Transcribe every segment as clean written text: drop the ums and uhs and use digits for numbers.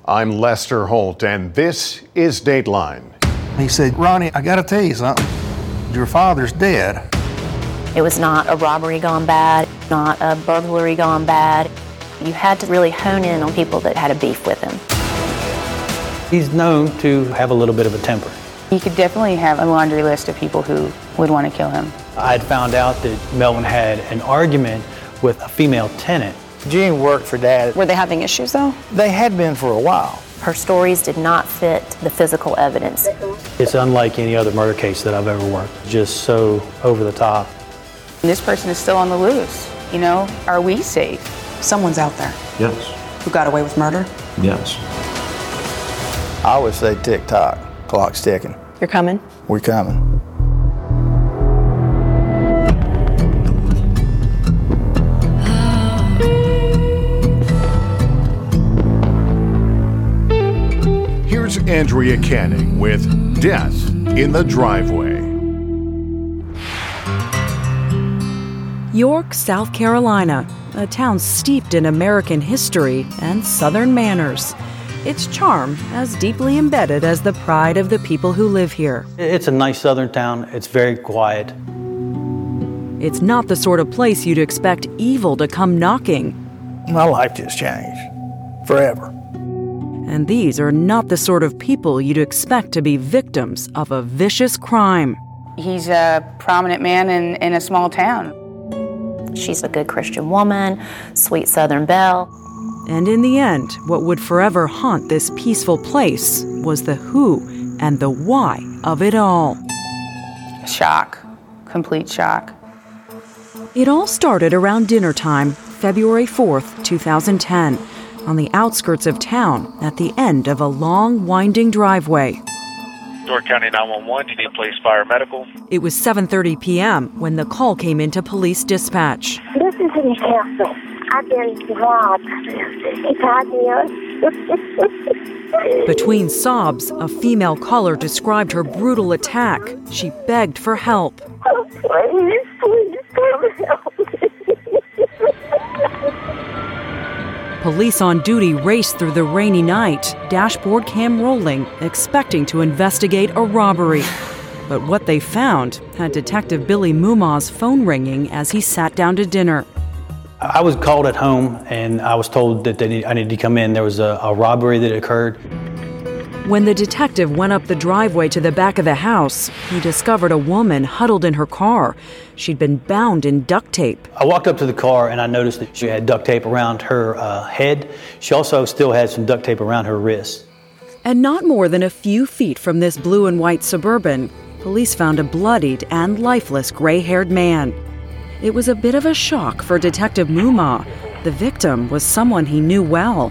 I'm Lester Holt, and this is Dateline. He said, Ronnie, I got to tell you something. Your father's dead. It was not a robbery gone bad, not a burglary gone bad. You had to really hone in on people that had a beef with him. He's known to have a little bit of a temper. You could definitely have a laundry list of people who would want to kill him. I had found out that Melvin had an argument with a female tenant. Jean worked for Dad. Were they having issues though? They had been for a while. Her stories did not fit the physical evidence. It's unlike any other murder case that I've ever worked. Just so over the top. This person is still on the loose. You know, are we safe? Someone's out there. Yes. Who got away with murder? Yes. I always say tick-tock. Clock's ticking. You're coming? We're coming. Here's Andrea Canning with Death in the Driveway. York, South Carolina, a town steeped in American history and Southern manners. Its charm as deeply embedded as the pride of the people who live here. It's a nice southern town. It's very quiet. It's not the sort of place you'd expect evil to come knocking. My life just changed. Forever. And these are not the sort of people you'd expect to be victims of a vicious crime. He's a prominent man in a small town. She's a good Christian woman, sweet Southern belle. And in the end, what would forever haunt this peaceful place was the who and the why of it all. Shock. Complete shock. It all started around dinner time, February 4th, 2010, on the outskirts of town at the end of a long, winding driveway. York County 911, you need police, fire, medical. It was 7:30 p.m. when the call came into police dispatch. This is in Castle. I've been robbed. He tied me up. Between sobs, a female caller described her brutal attack. She begged for help. Oh, please come help me. Police on duty raced through the rainy night, dashboard cam rolling, expecting to investigate a robbery. But what they found had Detective Billy Mumah's phone ringing as he sat down to dinner. I was called at home and I was told that I needed to come in. There was a robbery that occurred. When the detective went up the driveway to the back of the house, he discovered a woman huddled in her car. She'd been bound in duct tape. I walked up to the car and I noticed that she had duct tape around her head. She also still had some duct tape around her wrists. And not more than a few feet from this blue and white Suburban, police found a bloodied and lifeless gray-haired man. It was a bit of a shock for Detective Mumah. The victim was someone he knew well.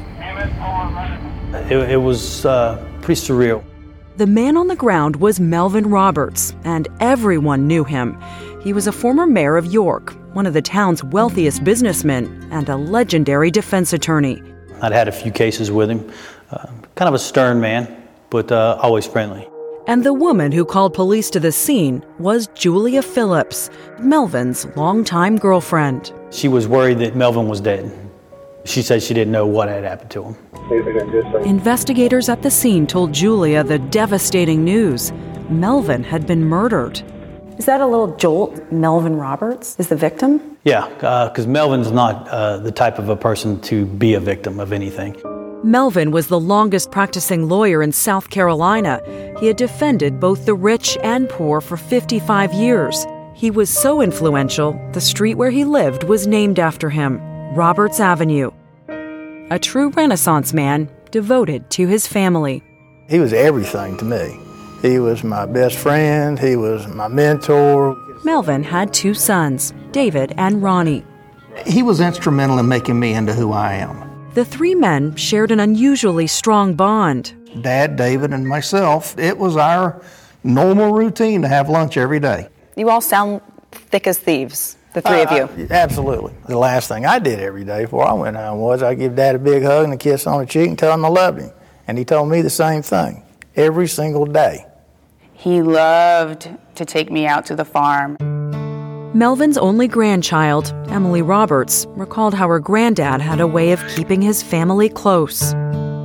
It was pretty surreal. The man on the ground was Melvin Roberts, and everyone knew him. He was a former mayor of York, one of the town's wealthiest businessmen, and a legendary defense attorney. I'd had a few cases with him. Kind of a stern man, but always friendly. And the woman who called police to the scene was Julia Phillips, Melvin's longtime girlfriend. She was worried that Melvin was dead. She said she didn't know what had happened to him. Investigators at the scene told Julia the devastating news. Melvin had been murdered. Is that a little jolt? Melvin Roberts is the victim? Yeah, because Melvin's not the type of a person to be a victim of anything. Melvin was the longest practicing lawyer in South Carolina. He had defended both the rich and poor for 55 years. He was so influential, the street where he lived was named after him, Roberts Avenue. A true Renaissance man devoted to his family. He was everything to me. He was my best friend. He was my mentor. Melvin had two sons, David and Ronnie. He was instrumental in making me into who I am. The three men shared an unusually strong bond. Dad, David, and myself, it was our normal routine to have lunch every day. You all sound thick as thieves, the three of you. Absolutely. The last thing I did every day before I went home was I give Dad a big hug and a kiss on the cheek and tell him I loved him. And he told me the same thing every single day. He loved to take me out to the farm. Melvin's only grandchild, Emily Roberts, recalled how her granddad had a way of keeping his family close.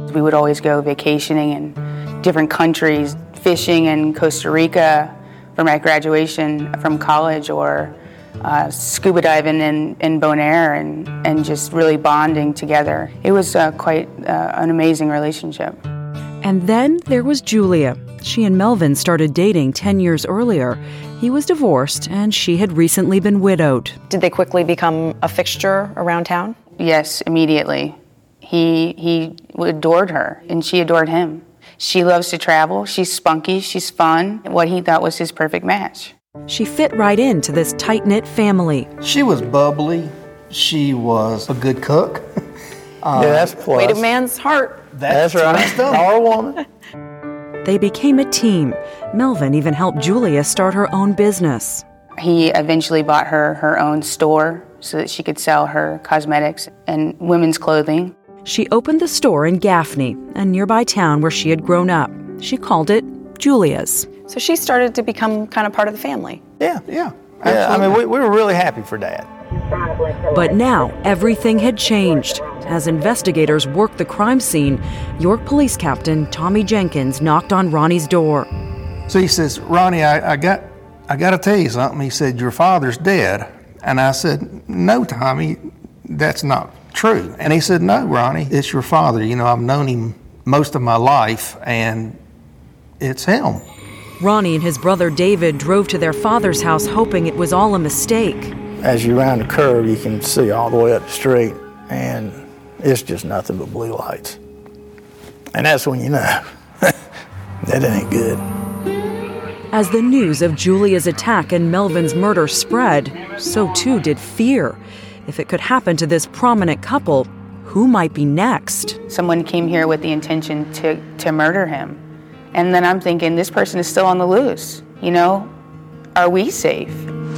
We would always go vacationing in different countries, fishing in Costa Rica for my graduation from college, or scuba diving in Bonaire, and just really bonding together. It was quite an amazing relationship. And then there was Julia. She and Melvin started dating 10 years earlier. He was divorced, and she had recently been widowed. Did they quickly become a fixture around town? Yes, immediately. He adored her, and she adored him. She loves to travel. She's spunky. She's fun. What he thought was his perfect match. She fit right into this tight-knit family. She was bubbly. She was a good cook. Yeah, that's a plus. Wait, a man's heart. That's right. Or a woman. They became a team. Melvin even helped Julia start her own business. He eventually bought her own store so that she could sell her cosmetics and women's clothing. She opened the store in Gaffney, a nearby town where she had grown up. She called it Julia's. So she started to become kind of part of the family. Yeah. Yeah. I mean, we were really happy for Dad. But now everything had changed. As investigators worked the crime scene, York Police Captain Tommy Jenkins knocked on Ronnie's door. So he says, Ronnie, I got to tell you something. He said, your father's dead. And I said, no, Tommy, that's not true. And he said, no, Ronnie, it's your father. You know, I've known him most of my life, and it's him. Ronnie and his brother David drove to their father's house hoping it was all a mistake. As you round the curve, you can see all the way up the street, and it's just nothing but blue lights. And that's when you know that ain't good. As the news of Julia's attack and Melvin's murder spread, so too did fear. If it could happen to this prominent couple, who might be next? Someone came here with the intention to murder him. And then I'm thinking, this person is still on the loose. You know, are we safe?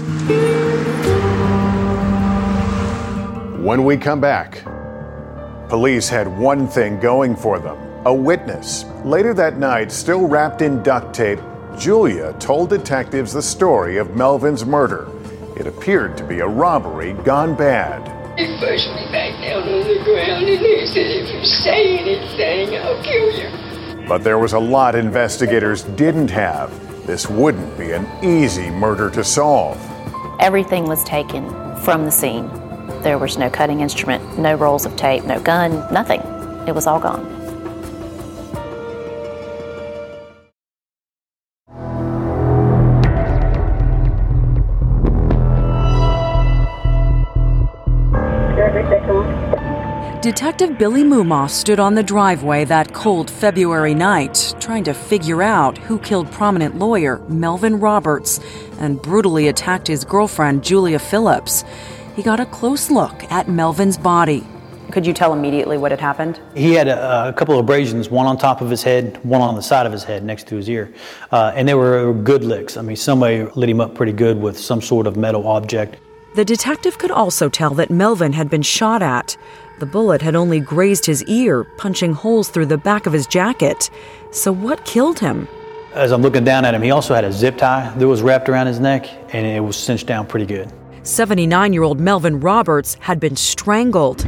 When we come back, police had one thing going for them, a witness. Later that night, still wrapped in duct tape, Julia told detectives the story of Melvin's murder. It appeared to be a robbery gone bad. He pushed me back down on the ground and he said, if you say anything, I'll kill you. But there was a lot investigators didn't have. This wouldn't be an easy murder to solve. Everything was taken from the scene. There was no cutting instrument, no rolls of tape, no gun, nothing. It was all gone. Detective Billy Mumas stood on the driveway that cold February night, trying to figure out who killed prominent lawyer Melvin Roberts and brutally attacked his girlfriend Julia Phillips. He got a close look at Melvin's body. Could you tell immediately what had happened? He had a couple of abrasions, one on top of his head, one on the side of his head next to his ear. And they were good licks. I mean, somebody lit him up pretty good with some sort of metal object. The detective could also tell that Melvin had been shot at. The bullet had only grazed his ear, punching holes through the back of his jacket. So what killed him? As I'm looking down at him, he also had a zip tie that was wrapped around his neck, and it was cinched down pretty good. 79-year-old Melvin Roberts had been strangled.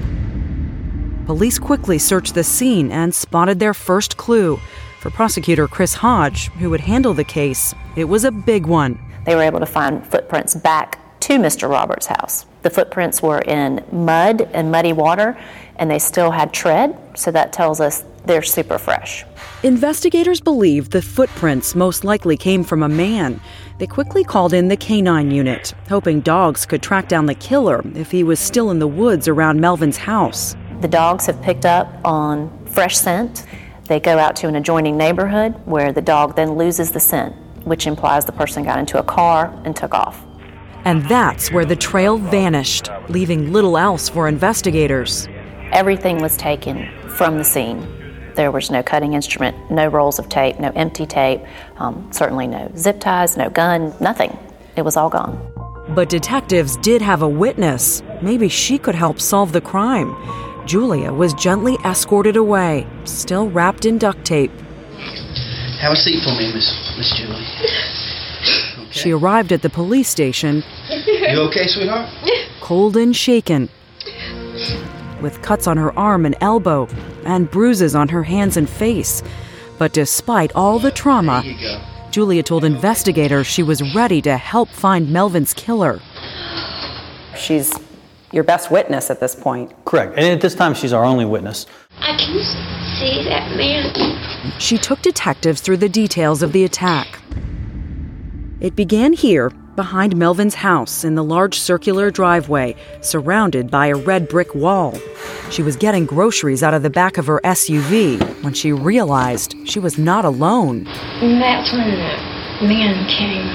Police quickly searched the scene and spotted their first clue. For prosecutor Chris Hodge, who would handle the case, it was a big one. They were able to find footprints back to Mr. Roberts' house. The footprints were in mud and muddy water, and they still had tread, so that tells us they're super fresh. Investigators believed the footprints most likely came from a man. They quickly called in the canine unit, hoping dogs could track down the killer if he was still in the woods around Melvin's house. The dogs have picked up on fresh scent. They go out to an adjoining neighborhood where the dog then loses the scent, which implies the person got into a car and took off. And that's where the trail vanished, leaving little else for investigators. Everything was taken from the scene. There was no cutting instrument, no rolls of tape, no empty tape, certainly no zip ties, no gun, nothing. It was all gone. But detectives did have a witness. Maybe she could help solve the crime. Julia was gently escorted away, still wrapped in duct tape. Have a seat for me, Miss Julie. Okay. She arrived at the police station. You okay, sweetheart? Cold and shaken. with cuts on her arm and elbow and bruises on her hands and face. But despite all the trauma, Julia told investigators she was ready to help find Melvin's killer. She's your best witness at this point. Correct. And at this time, she's our only witness. I can see that man. She took detectives through the details of the attack. It began here, behind Melvin's house in the large circular driveway, surrounded by a red brick wall. She was getting groceries out of the back of her SUV when she realized she was not alone. And that's when the man came.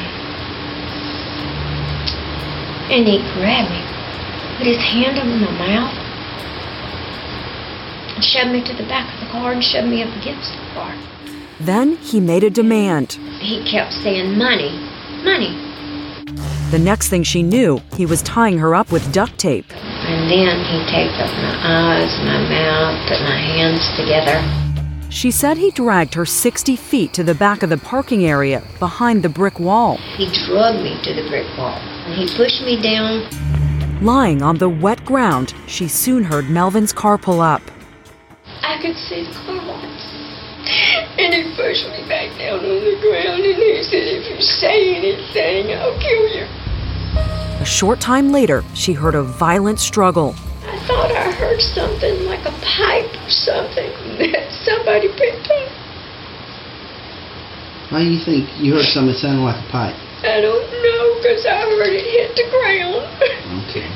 And he grabbed me, put his hand over my mouth, and shoved me to the back of the car and shoved me up against the car. Then he made a demand. He kept saying, money, money. The next thing she knew, he was tying her up with duct tape. And then he taped up my eyes, my mouth, put my hands together. She said he dragged her 60 feet to the back of the parking area behind the brick wall. He drugged me to the brick wall, and he pushed me down. Lying on the wet ground, she soon heard Melvin's car pull up. I could see the car lights. And he pushed me back down on the ground, and he said, if you say anything, I'll kill you. A short time later, she heard a violent struggle. I thought I heard something like a pipe or something that somebody picked up. Why do you think you heard something that sounded like a pipe? I don't know, because I heard it hit the ground. Okay.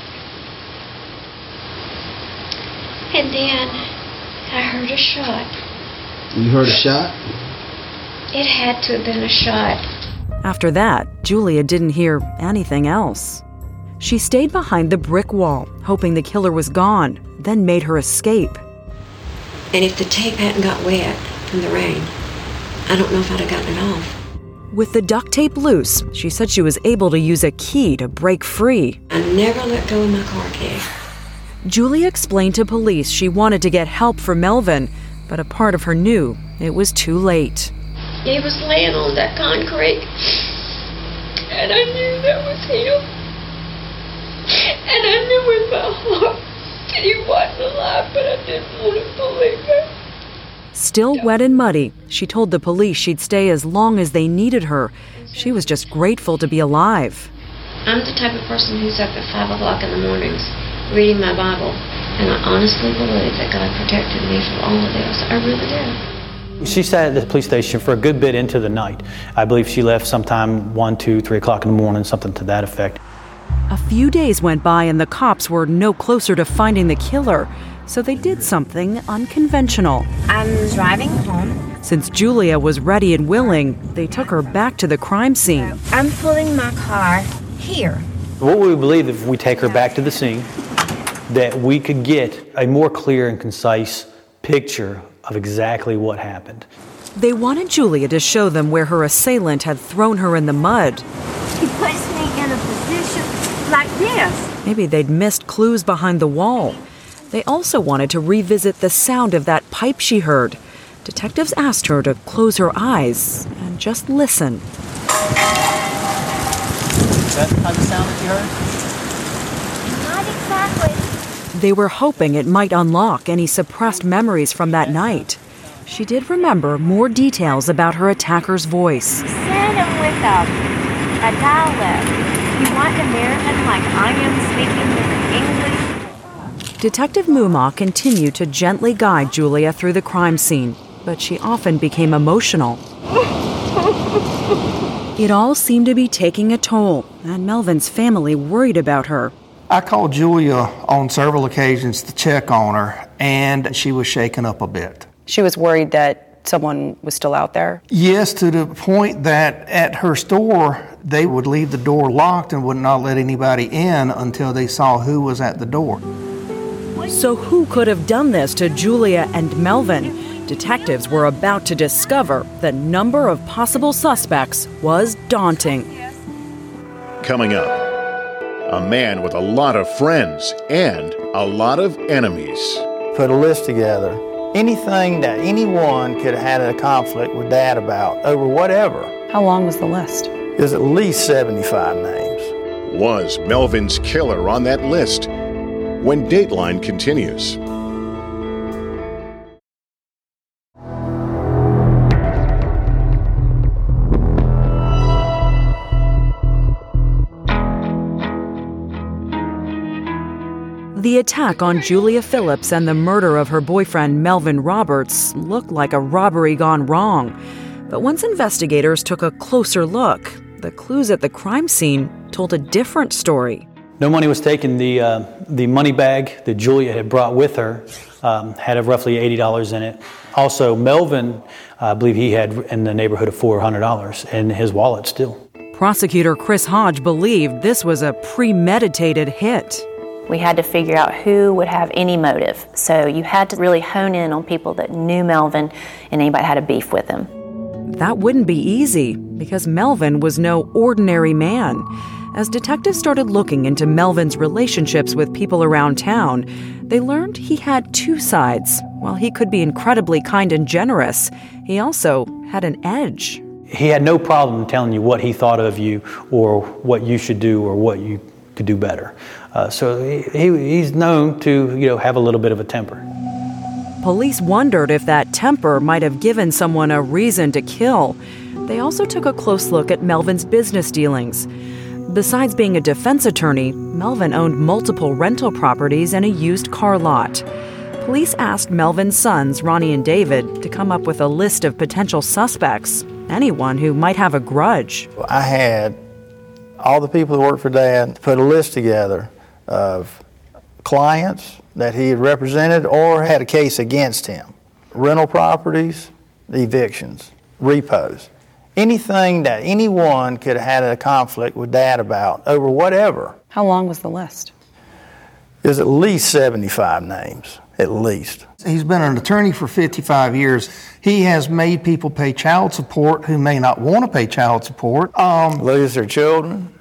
And then I heard a shot. You heard a shot? It had to have been a shot. After that, Julia didn't hear anything else. She stayed behind the brick wall, hoping the killer was gone, then made her escape. And if the tape hadn't got wet from the rain, I don't know if I'd have gotten it off. With the duct tape loose, she said she was able to use a key to break free. I never let go of my car key. Julia explained to police she wanted to get help for Melvin, but a part of her knew it was too late. He was laying on that concrete, and I knew that was him. And I knew in my heart that he wasn't alive, but I didn't want to believe it. Still wet and muddy, she told the police she'd stay as long as they needed her. She was just grateful to be alive. I'm the type of person who's up at 5 o'clock in the mornings reading my Bible, and I honestly believe that God protected me from all of this. I really do. She sat at the police station for a good bit into the night. I believe she left sometime 1, 2, 3 o'clock in the morning, something to that effect. A few days went by and the cops were no closer to finding the killer, so they did something unconventional. I'm driving home. Since Julia was ready and willing, they took her back to the crime scene. I'm pulling my car here. What we believe, if we take her back to the scene, that we could get a more clear and concise picture of exactly what happened. They wanted Julia to show them where her assailant had thrown her in the mud. He placed me in a position like this. Maybe they'd missed clues behind the wall. They also wanted to revisit the sound of that pipe she heard. Detectives asked her to close her eyes and just listen. Is that the type of sound that you heard? Not exactly. They were hoping it might unlock any suppressed memories from that night. She did remember more details about her attacker's voice. He said him with a dialect. You want American like I am speaking with English? Detective Mumma continued to gently guide Julia through the crime scene, but she often became emotional. It all seemed to be taking a toll, and Melvin's family worried about her. I called Julia on several occasions to check on her, and she was shaken up a bit. She was worried that someone was still out there? Yes, to the point that at her store, they would leave the door locked and would not let anybody in until they saw who was at the door. So who could have done this to Julia and Melvin? Detectives were about to discover the number of possible suspects was daunting. Coming up, a man with a lot of friends and a lot of enemies. Put a list together. Anything that anyone could have had a conflict with Dad about, over whatever. How long was the list? There's at least 75 names. Was Melvin's killer on that list? When Dateline continues. The attack on Julia Phillips and the murder of her boyfriend Melvin Roberts looked like a robbery gone wrong. But once investigators took a closer look, the clues at the crime scene told a different story. No money was taken. The money bag that Julia had brought with her had roughly $80 in it. Also, Melvin, I believe he had in the neighborhood of $400 in his wallet still. Prosecutor Chris Hodge believed this was a premeditated hit. We had to figure out who would have any motive. So you had to really hone in on people that knew Melvin and anybody had a beef with him. That wouldn't be easy because Melvin was no ordinary man. As detectives started looking into Melvin's relationships with people around town, they learned he had two sides. While he could be incredibly kind and generous, he also had an edge. He had no problem telling you what he thought of you or what you should do or what you could do better. So he's known to, have a little bit of a temper. Police wondered if that temper might have given someone a reason to kill. They also took a close look at Melvin's business dealings. Besides being a defense attorney, Melvin owned multiple rental properties and a used car lot. Police asked Melvin's sons, Ronnie and David, to come up with a list of potential suspects, anyone who might have a grudge. I had all the people who worked for Dad put a list together of clients that he had represented or had a case against him. Rental properties, evictions, repos. Anything that anyone could have had a conflict with Dad about over whatever. How long was the list? There's at least 75 names, at least. He's been an attorney for 55 years. He has made people pay child support who may not want to pay child support. Lose their children,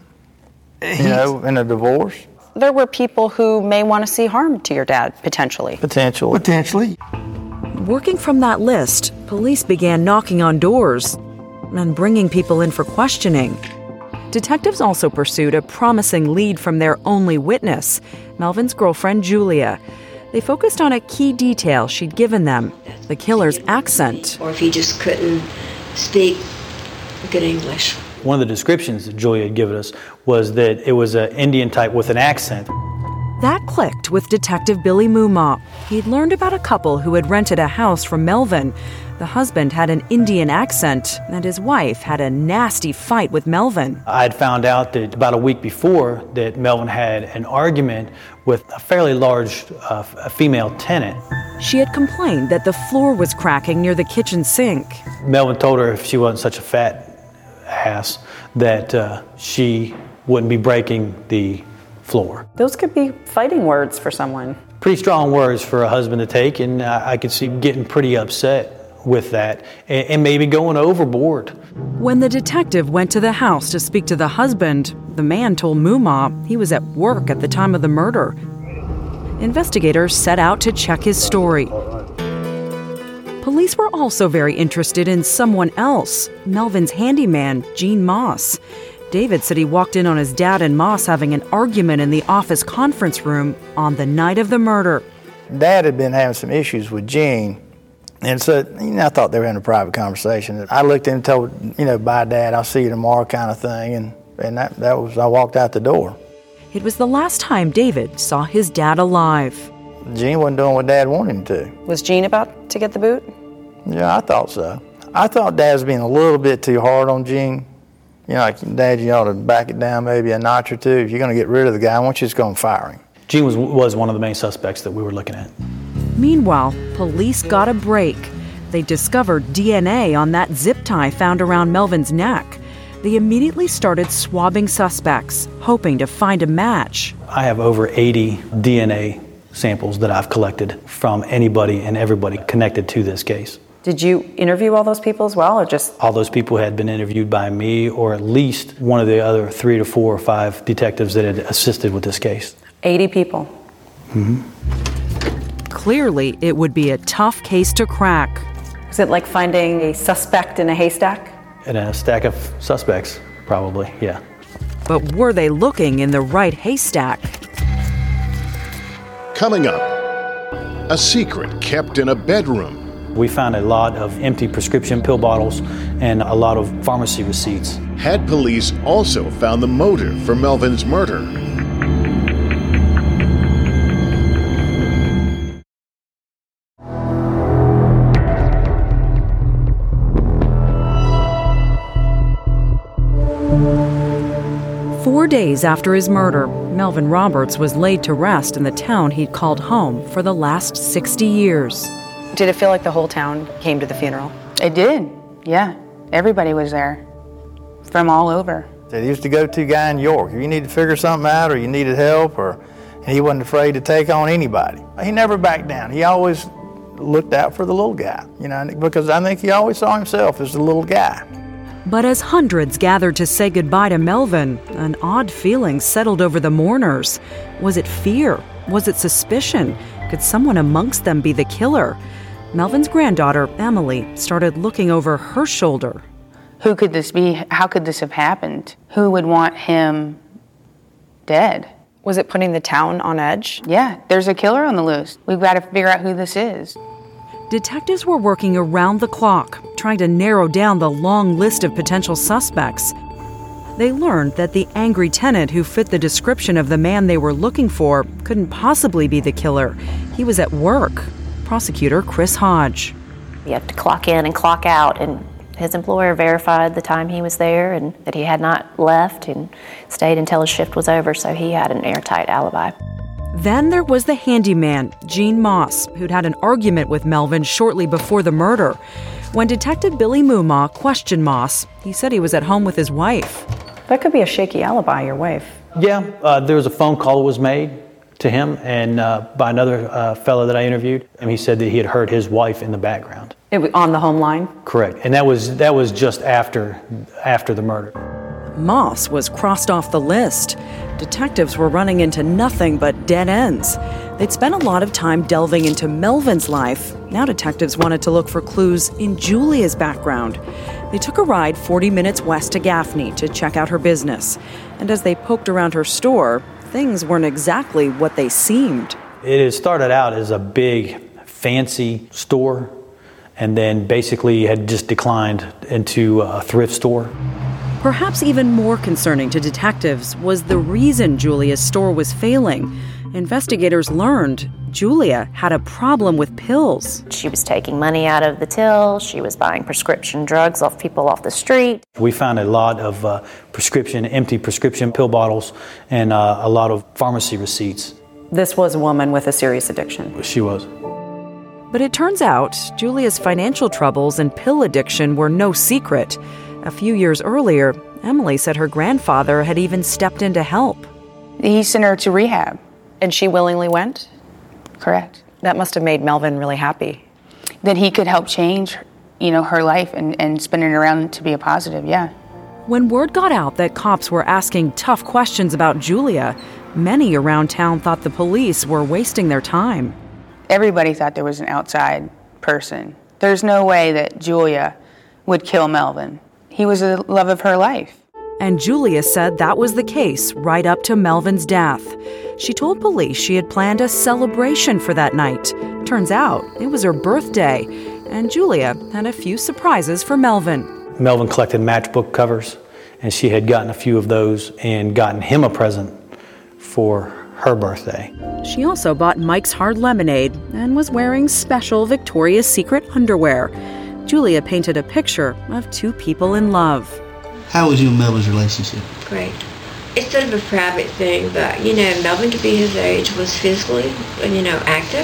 in a divorce. There were people who may want to see harm to your dad, potentially. Potentially. Working from that list, police began knocking on doors and bringing people in for questioning. Detectives also pursued a promising lead from their only witness, Melvin's girlfriend, Julia. They focused on a key detail she'd given them, the killer's accent. Or if he just couldn't speak good English. One of the descriptions that Julia had given us was that it was an Indian type with an accent. That clicked with Detective Billy Mumma. He'd learned about a couple who had rented a house from Melvin. The husband had an Indian accent, and his wife had a nasty fight with Melvin. I had found out that about a week before that Melvin had an argument with a fairly large female tenant. She had complained that the floor was cracking near the kitchen sink. Melvin told her if she wasn't such a fat ass that she wouldn't be breaking the floor. Those could be fighting words for someone. Pretty strong words for a husband to take, and I could see him getting pretty upset with that and maybe going overboard. When the detective went to the house to speak to the husband, the man told Mumma he was at work at the time of the murder. Investigators set out to check his story. Police were also very interested in someone else, Melvin's handyman, Gene Moss. David said he walked in on his dad and Moss having an argument in the office conference room on the night of the murder. Dad had been having some issues with Gene, and so I thought they were having a private conversation. I looked in and told, bye Dad, I'll see you tomorrow kind of thing, and that was, I walked out the door. It was the last time David saw his dad alive. Gene wasn't doing what Dad wanted him to. Was Gene about to get the boot? Yeah, I thought so. I thought Dad was being a little bit too hard on Gene. Dad, you ought to back it down maybe a notch or two. If you're going to get rid of the guy, why don't you just go and fire him? Gene was one of the main suspects that we were looking at. Meanwhile, police got a break. They discovered DNA on that zip tie found around Melvin's neck. They immediately started swabbing suspects, hoping to find a match. I have over 80 DNA samples that I've collected from anybody and everybody connected to this case. Did you interview all those people as well, or just? All those people had been interviewed by me or at least one of the other 3 to 4 or 5 detectives that had assisted with this case. 80 people. Mm-hmm. Clearly, it would be a tough case to crack. Was it like finding a suspect in a haystack? In a stack of suspects, probably, yeah. But were they looking in the right haystack? Coming up, a secret kept in a bedroom. We found a lot of empty prescription pill bottles and a lot of pharmacy receipts. Had police also found the motive for Melvin's murder? days after his murder, Melvin Roberts was laid to rest in the town he'd called home for the last 60 years. Did it feel like the whole town came to the funeral? It did, yeah. Everybody was there from all over. He used to go to a guy in York. If you needed to figure something out or you needed help, and he wasn't afraid to take on anybody. He never backed down. He always looked out for the little guy, because I think he always saw himself as the little guy. But as hundreds gathered to say goodbye to Melvin, an odd feeling settled over the mourners. Was it fear? Was it suspicion? Could someone amongst them be the killer? Melvin's granddaughter, Emily, started looking over her shoulder. Who could this be? How could this have happened? Who would want him dead? Was it putting the town on edge? Yeah, there's a killer on the loose. We've got to figure out who this is. Detectives were working around the clock, trying to narrow down the long list of potential suspects. They learned that the angry tenant who fit the description of the man they were looking for couldn't possibly be the killer. He was at work. Prosecutor Chris Hodge. You have to clock in and clock out, and his employer verified the time he was there and that he had not left and stayed until his shift was over, so he had an airtight alibi. Then there was the handyman, Gene Moss, who'd had an argument with Melvin shortly before the murder. When Detective Billy Mumma questioned Moss, he said he was at home with his wife. That could be a shaky alibi, your wife. Yeah, there was a phone call that was made to him and by another fellow that I interviewed, and he said that he had heard his wife in the background. It was on the home line? Correct, and that was just after the murder. Moss was crossed off the list. Detectives were running into nothing but dead ends. They'd spent a lot of time delving into Melvin's life. Now detectives wanted to look for clues in Julia's background. They took a ride 40 minutes west to Gaffney to check out her business. And as they poked around her store, things weren't exactly what they seemed. It had started out as a big, fancy store, and then basically had just declined into a thrift store. Perhaps even more concerning to detectives was the reason Julia's store was failing. Investigators learned Julia had a problem with pills. She was taking money out of the till. She was buying prescription drugs off people off the street. We found a lot of empty prescription pill bottles and a lot of pharmacy receipts. This was a woman with a serious addiction. She was. But it turns out Julia's financial troubles and pill addiction were no secret. A few years earlier, Emily said her grandfather had even stepped in to help. He sent her to rehab. And she willingly went? Correct. That must have made Melvin really happy. That he could help change, her life and spin it around to be a positive, yeah. When word got out that cops were asking tough questions about Julia, many around town thought the police were wasting their time. Everybody thought there was an outside person. There's no way that Julia would kill Melvin. He was the love of her life. And Julia said that was the case right up to Melvin's death. She told police she had planned a celebration for that night. Turns out it was her birthday, and Julia had a few surprises for Melvin. Melvin collected matchbook covers, and she had gotten a few of those and gotten him a present for her birthday. She also bought Mike's Hard Lemonade and was wearing special Victoria's Secret underwear. Julia painted a picture of two people in love. How was you and Melvin's relationship? Great. It's sort of a private thing, but, Melvin, to be his age, was physically, active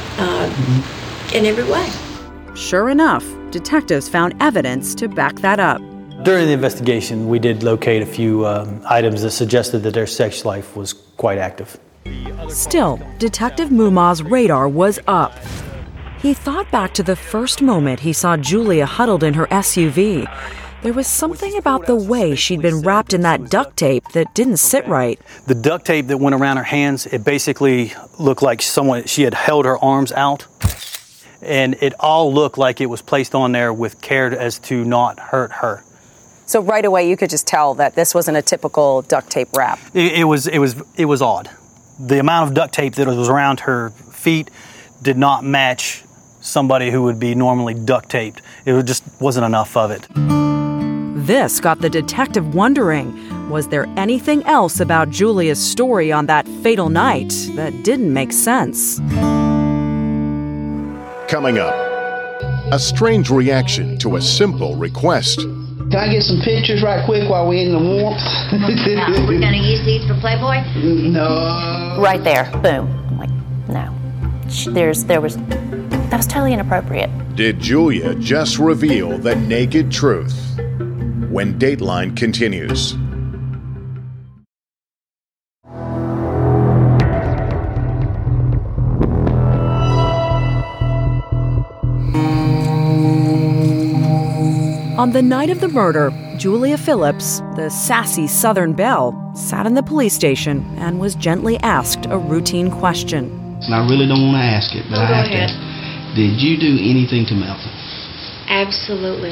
in every way. Sure enough, detectives found evidence to back that up. During the investigation, we did locate a few items that suggested that their sex life was quite active. Still, Detective Mumma's radar was up. He thought back to the first moment he saw Julia huddled in her SUV. There was something about the way she'd been wrapped in that duct tape that didn't sit right. The duct tape that went around her hands, it basically looked like she had held her arms out. And it all looked like it was placed on there with care as to not hurt her. So right away you could just tell that this wasn't a typical duct tape wrap. It was odd. The amount of duct tape that was around her feet did not match somebody who would be normally duct taped. It just wasn't enough of it. This got the detective wondering, was there anything else about Julia's story on that fatal night that didn't make sense? Coming up, a strange reaction to a simple request. Can I get some pictures right quick while we're in the warmth? No, we're gonna use these for Playboy? No. Right there, boom. I'm like, no. That was totally inappropriate. Did Julia just reveal the naked truth? When Dateline continues. On the night of the murder, Julia Phillips, the sassy Southern belle, sat in the police station and was gently asked a routine question. And I really don't want to ask it, but I have to. Did you do anything to Melvin? Absolutely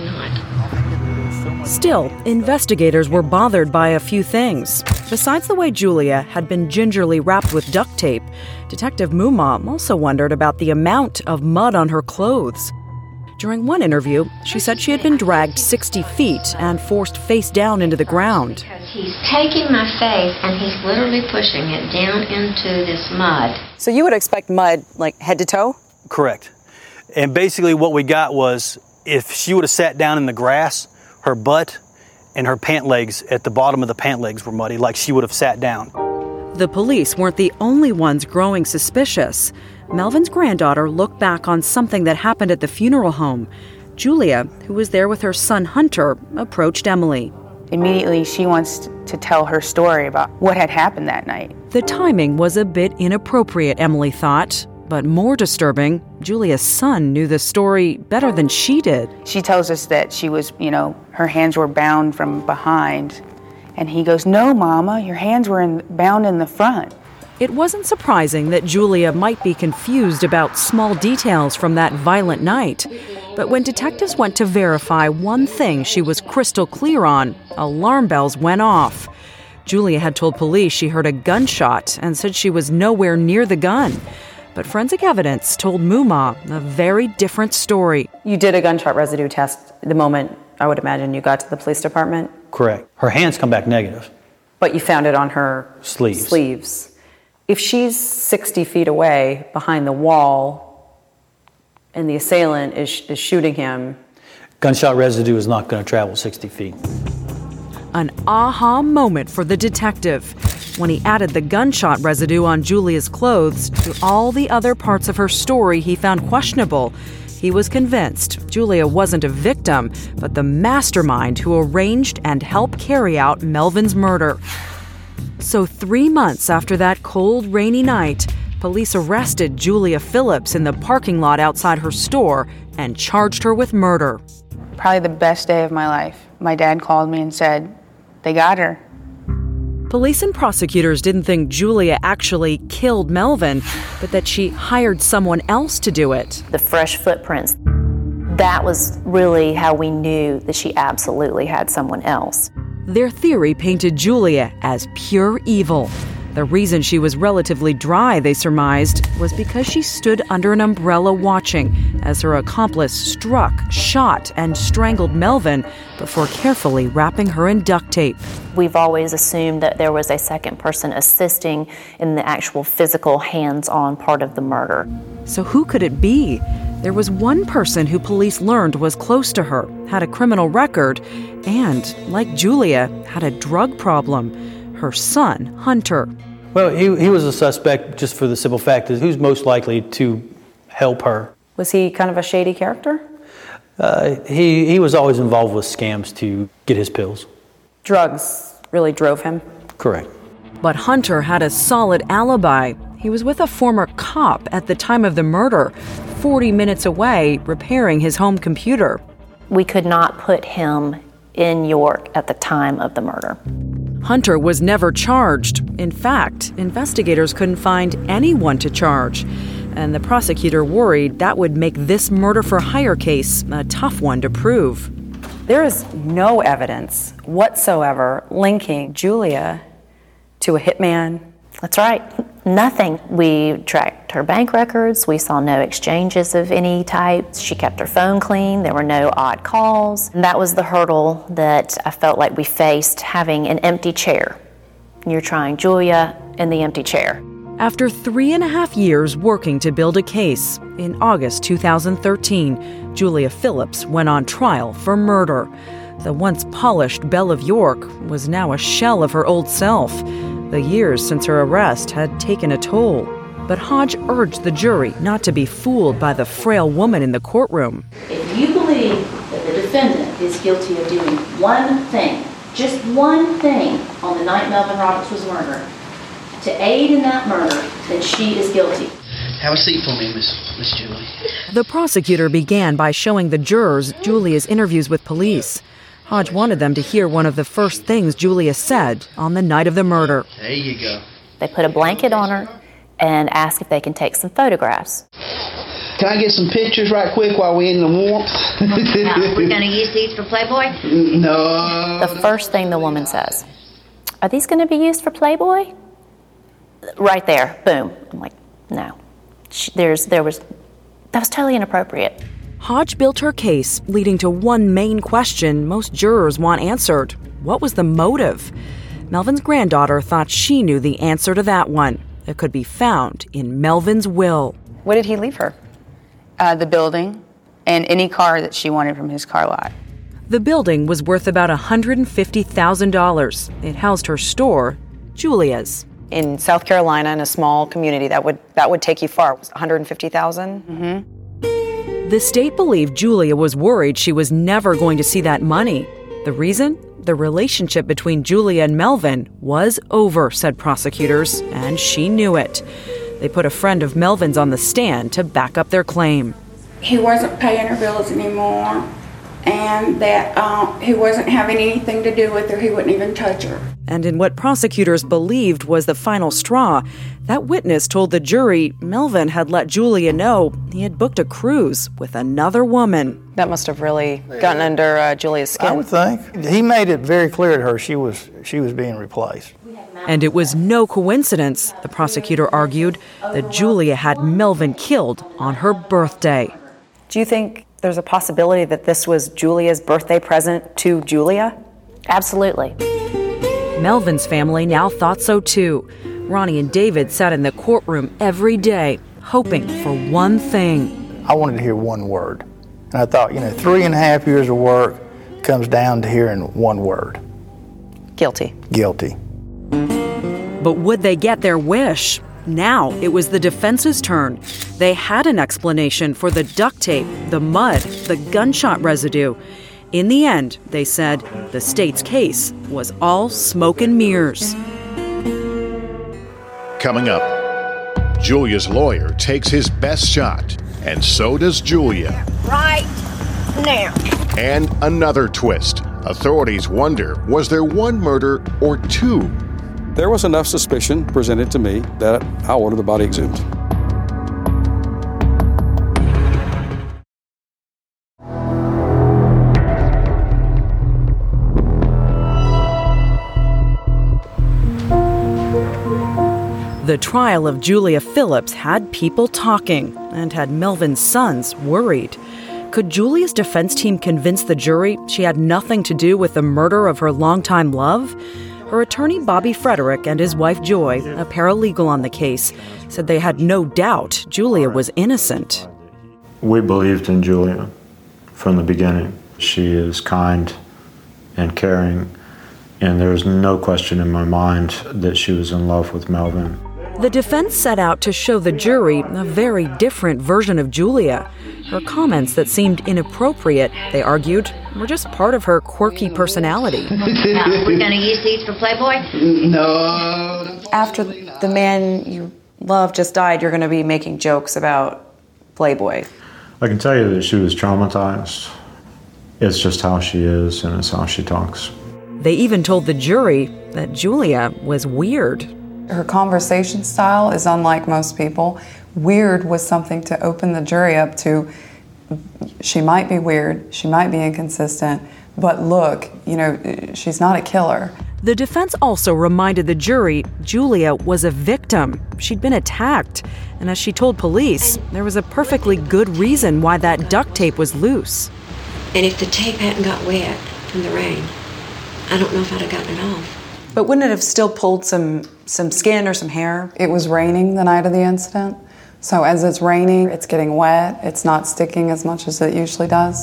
not. Still, investigators were bothered by a few things. Besides the way Julia had been gingerly wrapped with duct tape, Detective Mumma also wondered about the amount of mud on her clothes. During one interview, she said she had been dragged 60 feet and forced face down into the ground. He's taking my face and he's literally pushing it down into this mud. So you would expect mud like head to toe? Correct. And basically what we got was if she would have sat down in the grass, her butt and her pant legs at the bottom of the pant legs were muddy, like she would have sat down. The police weren't the only ones growing suspicious. Melvin's granddaughter looked back on something that happened at the funeral home. Julia, who was there with her son Hunter, approached Emily. Immediately, she wants to tell her story about what had happened that night. The timing was a bit inappropriate, Emily thought. But more disturbing, Julia's son knew the story better than she did. She tells us that she was, her hands were bound from behind. And he goes, "No, Mama, your hands were bound in the front." It wasn't surprising that Julia might be confused about small details from that violent night. But when detectives went to verify one thing she was crystal clear on, alarm bells went off. Julia had told police she heard a gunshot and said she was nowhere near the gun. But forensic evidence told Mumma a very different story. You did a gunshot residue test the moment, I would imagine, you got to the police department? Correct. Her hands come back negative. But you found it on her sleeves. If she's 60 feet away behind the wall and the assailant is shooting him... Gunshot residue is not going to travel 60 feet. An aha moment for the detective when he added the gunshot residue on Julia's clothes to all the other parts of her story he found questionable. He was convinced Julia wasn't a victim, but the mastermind who arranged and helped carry out Melvin's murder. So 3 months after that cold, rainy night, police arrested Julia Phillips in the parking lot outside her store and charged her with murder. Probably the best day of my life. My dad called me and said, they got her. Police and prosecutors didn't think Julia actually killed Melvin, but that she hired someone else to do it. The fresh footprints, that was really how we knew that she absolutely had someone else. Their theory painted Julia as pure evil. The reason she was relatively dry, they surmised, was because she stood under an umbrella watching as her accomplice struck, shot, and strangled Melvin before carefully wrapping her in duct tape. We've always assumed that there was a second person assisting in the actual physical hands-on part of the murder. So who could it be? There was one person who police learned was close to her, had a criminal record, and, like Julia, had a drug problem. Her son, Hunter. Well, he was a suspect just for the simple fact that who's most likely to help her. Was he kind of a shady character? He was always involved with scams to get his pills. Drugs really drove him? Correct. But Hunter had a solid alibi. He was with a former cop at the time of the murder, 40 minutes away, repairing his home computer. We could not put him in York at the time of the murder. Hunter was never charged. In fact, investigators couldn't find anyone to charge. And the prosecutor worried that would make this murder-for-hire case a tough one to prove. There is no evidence whatsoever linking Julia to a hitman. That's right. Nothing. We tracked her bank records. We saw no exchanges of any type. She kept her phone clean. There were no odd calls. And that was the hurdle that I felt like we faced, having an empty chair. You're trying Julia in the empty chair. After 3.5 years working to build a case, in August 2013, Julia Phillips went on trial for murder. The once polished Belle of York was now a shell of her old self. The years since her arrest had taken a toll. But Hodge urged the jury not to be fooled by the frail woman in the courtroom. If you believe that the defendant is guilty of doing one thing, just one thing, on the night Melvin Roberts was murdered, to aid in that murder, then she is guilty. Have a seat for me, Miss Julie. The prosecutor began by showing the jurors Julia's interviews with police. Hodge wanted them to hear one of the first things Julia said on the night of the murder. There you go. They put a blanket on her and asked if they can take some photographs. Can I get some pictures right quick while we're in the warmth? Now, we're going to use these for Playboy? No. The first thing the woman says, "Are these going to be used for Playboy?" Right there, boom. I'm like, no. That was totally inappropriate. Hodge built her case, leading to one main question most jurors want answered. What was the motive? Melvin's granddaughter thought she knew the answer to that one. It could be found in Melvin's will. What did he leave her? The building and any car that she wanted from his car lot. The building was worth about $150,000. It housed her store, Julia's. In South Carolina, in a small community, that would take you far. It was $150,000. Mm-hmm. The state believed Julia was worried she was never going to see that money. The reason? The relationship between Julia and Melvin was over, said prosecutors, and she knew it. They put a friend of Melvin's on the stand to back up their claim. He wasn't paying her bills anymore, and that he wasn't having anything to do with her. He wouldn't even touch her. And in what prosecutors believed was the final straw, that witness told the jury Melvin had let Julia know he had booked a cruise with another woman. That must have really gotten under Julia's skin. I would think. He made it very clear to her she was being replaced. And it was no coincidence, the prosecutor argued, that Julia had Melvin killed on her birthday. Do you think there's a possibility that this was Julia's birthday present to Julia? Absolutely. Melvin's family now thought so too. Ronnie and David sat in the courtroom every day, hoping for one thing. I wanted to hear one word. And I thought, 3.5 years of work comes down to hearing one word. Guilty. Guilty. But would they get their wish? Now it was the defense's turn. They had an explanation for the duct tape, the mud, the gunshot residue. In the end, they said, the state's case was all smoke and mirrors. Coming up, Julia's lawyer takes his best shot, and so does Julia. Right now. And another twist. Authorities wonder, was there one murder or two? There was enough suspicion presented to me that I ordered the body exhumed. The trial of Julia Phillips had people talking and had Melvin's sons worried. Could Julia's defense team convince the jury she had nothing to do with the murder of her longtime love? Her attorney, Bobby Frederick, and his wife, Joy, a paralegal on the case, said they had no doubt Julia was innocent. We believed in Julia from the beginning. She is kind and caring, and there's no question in my mind that she was in love with Melvin. The defense set out to show the jury a very different version of Julia. Her comments that seemed inappropriate, they argued, were just part of her quirky personality. Now, we're going to use these for Playboy? No. After the man you love just died, you're going to be making jokes about Playboy. I can tell you that she was traumatized. It's just how she is, and it's how she talks. They even told the jury that Julia was weird. Her conversation style is unlike most people. Weird was something to open the jury up to. She might be weird, she might be inconsistent, but look, she's not a killer. The defense also reminded the jury Julia was a victim. She'd been attacked. And as she told police, there was a perfectly good reason why that duct tape was loose. And if the tape hadn't got wet from the rain, I don't know if I'd have gotten it off. But wouldn't it have still pulled some skin or some hair? It was raining the night of the incident. So as it's raining, it's getting wet. It's not sticking as much as it usually does.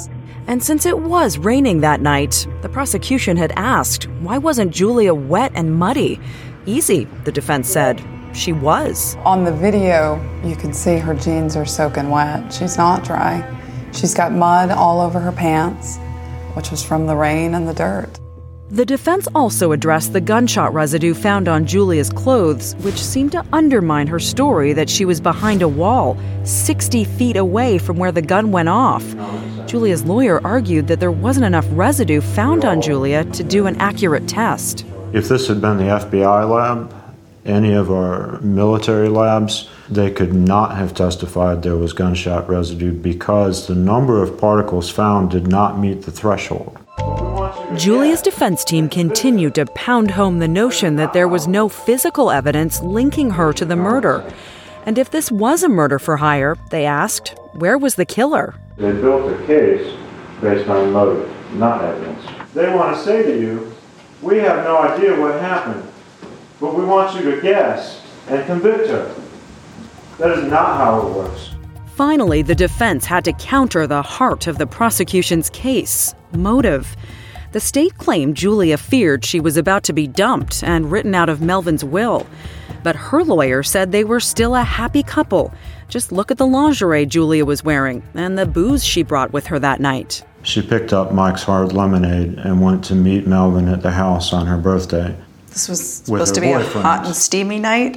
And since it was raining that night, the prosecution had asked, why wasn't Julia wet and muddy? Easy, the defense said. She was. On the video, you can see her jeans are soaking wet. She's not dry. She's got mud all over her pants, which was from the rain and the dirt. The defense also addressed the gunshot residue found on Julia's clothes, which seemed to undermine her story that she was behind a wall, 60 feet away from where the gun went off. Julia's lawyer argued that there wasn't enough residue found on Julia to do an accurate test. If this had been the FBI lab, any of our military labs, they could not have testified there was gunshot residue because the number of particles found did not meet the threshold. Julia's defense team continued to pound home the notion that there was no physical evidence linking her to the murder. And if this was a murder for hire, they asked, where was the killer? They built a case based on motive, not evidence. They want to say to you, we have no idea what happened, but we want you to guess and convict her. That is not how it works. Finally, the defense had to counter the heart of the prosecution's case, motive. The state claimed Julia feared she was about to be dumped and written out of Melvin's will. But her lawyer said they were still a happy couple. Just look at the lingerie Julia was wearing and the booze she brought with her that night. She picked up Mike's Hard Lemonade and went to meet Melvin at the house on her birthday. This was supposed to be a hot and steamy night.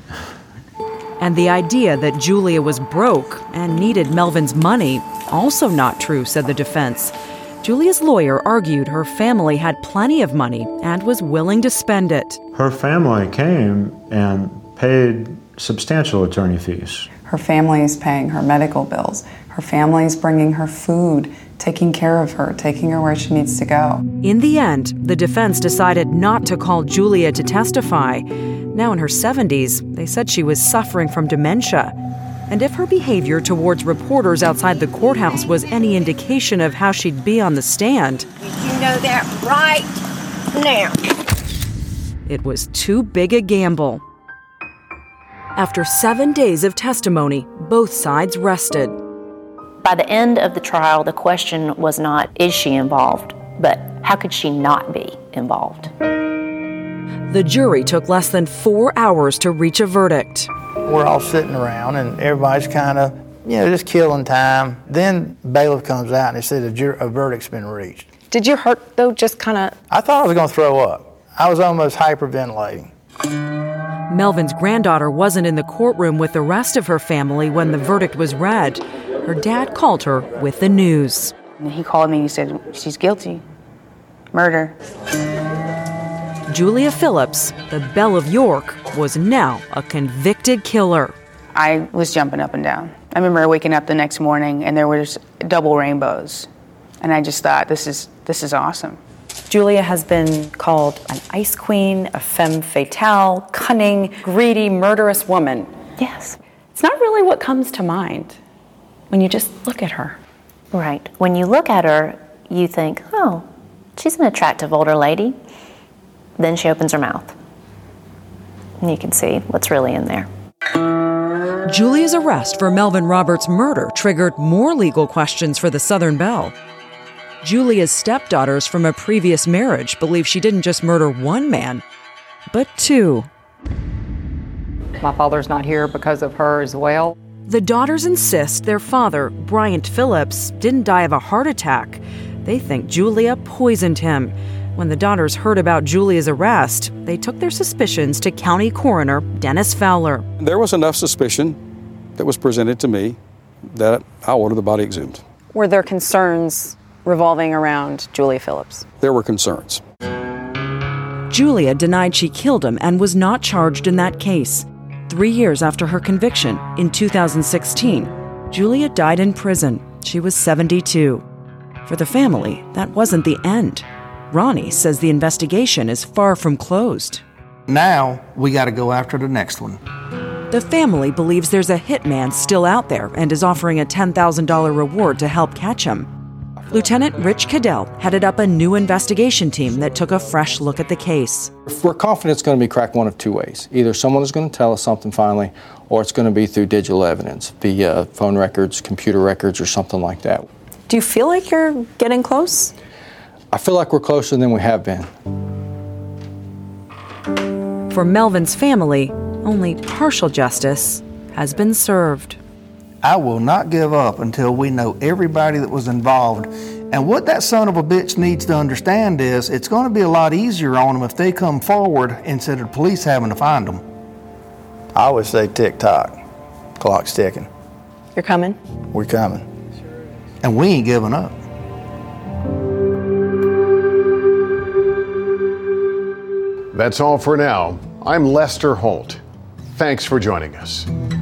And the idea that Julia was broke and needed Melvin's money, also not true, said the defense. Julia's lawyer argued her family had plenty of money and was willing to spend it. Her family came and paid substantial attorney fees. Her family is paying her medical bills. Her family is bringing her food, taking care of her, taking her where she needs to go. In the end, the defense decided not to call Julia to testify. Now in her 70s, they said she was suffering from dementia. And if her behavior towards reporters outside the courthouse was any indication of how she'd be on the stand, You know that right now. it was too big a gamble. After 7 days of testimony, both sides rested. By the end of the trial, the question was not, is she involved, but how could she not be involved? The jury took less than 4 hours to reach a verdict. We're all sitting around and everybody's kind of, just killing time. Then bailiff comes out and he said a verdict's been reached. Did your heart, though, just kind of... I thought I was going to throw up. I was almost hyperventilating. Melvin's granddaughter wasn't in the courtroom with the rest of her family when the verdict was read. Her dad called her with the news. And he called me and he said, she's guilty. Murder. Julia Phillips, the Belle of York, was now a convicted killer. I was jumping up and down. I remember waking up the next morning and there was double rainbows. And I just thought, this is awesome. Julia has been called an ice queen, a femme fatale, cunning, greedy, murderous woman. Yes. It's not really what comes to mind when you just look at her. Right. When you look at her, you think, oh, she's an attractive older lady. Then she opens her mouth. And you can see what's really in there. Julia's arrest for Melvin Roberts' murder triggered more legal questions for the Southern Belle. Julia's stepdaughters from a previous marriage believe she didn't just murder one man, but two. My father's not here because of her as well. The daughters insist their father, Bryant Phillips, didn't die of a heart attack. They think Julia poisoned him. When the daughters heard about Julia's arrest, they took their suspicions to County Coroner Dennis Fowler. There was enough suspicion that was presented to me that I ordered the body exhumed. Were there concerns revolving around Julia Phillips? There were concerns. Julia denied she killed him and was not charged in that case. 3 years after her conviction, in 2016, Julia died in prison. She was 72. For the family, that wasn't the end. Ronnie says the investigation is far from closed. Now, we got to go after the next one. The family believes there's a hitman still out there and is offering a $10,000 reward to help catch him. Lieutenant Rich Cadell headed up a new investigation team that took a fresh look at the case. We're confident it's going to be cracked one of two ways. Either someone is going to tell us something finally, or it's going to be through digital evidence, via phone records, computer records, or something like that. Do you feel like you're getting close? I feel like we're closer than we have been. For Melvin's family, only partial justice has been served. I will not give up until we know everybody that was involved. And what that son of a bitch needs to understand is it's going to be a lot easier on them if they come forward instead of the police having to find them. I always say tick-tock. Clock's ticking. You're coming? We're coming. And we ain't giving up. That's all for now. I'm Lester Holt. Thanks for joining us.